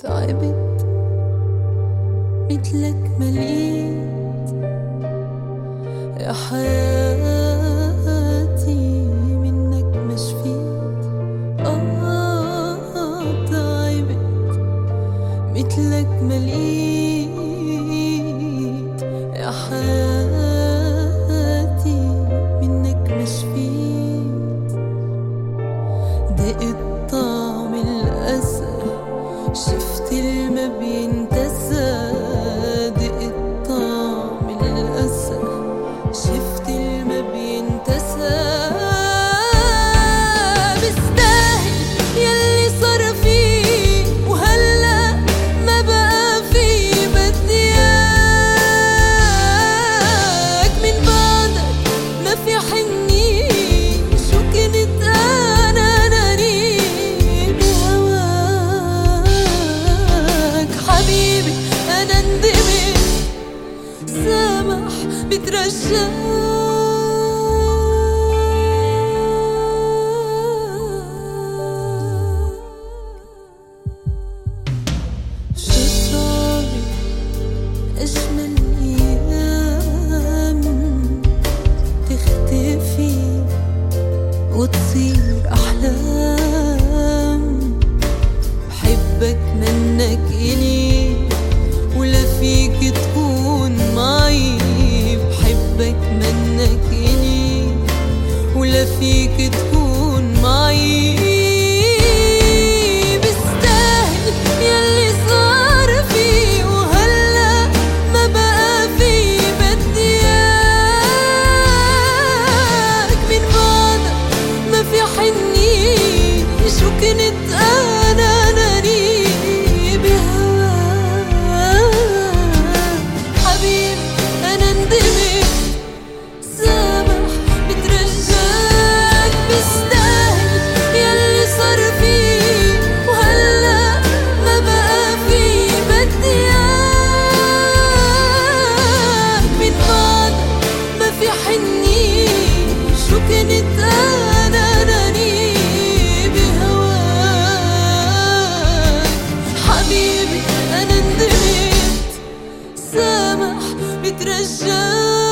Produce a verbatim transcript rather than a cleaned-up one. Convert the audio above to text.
تعبت مثلك مليت يا حياتي، منك ما شفيت. آه تعبت مثلك مليت يا حياتي، منك ما شفيت. دقت طعم الأسى، شفت الما بينتسى. دقت طعم الأسى، شفت الما بينتسى. بستاهل يلي صار فيه، وهلا ما بقى فيه. بدي اياك من بعدك، ما في حنين. شو كنت انا ناري بهواك حبيبي. انا ندمت، سامح بترجاك. شو صار أجمل أيام تختفي وتصير أحلام. بحبك منك إلي، ولا فيك تكون معي. بحبك منك إلي، ولا فيك تكون معي. بستاهل يلي صار فيه، وهلا ما بقى فيه. بدي اياك من بعدك، ما في حنين. شو كنت انا ناني بهواك حبيبي. انا ندمت، سامح بترجاك. بستاهل يلي صار فيه، وهلا ما بقى فيه. بدي اياك من بعدك، ما في حنين. شو كنت انا ناني بهواك حبيبي. انا ندمت، سامح بترجاك.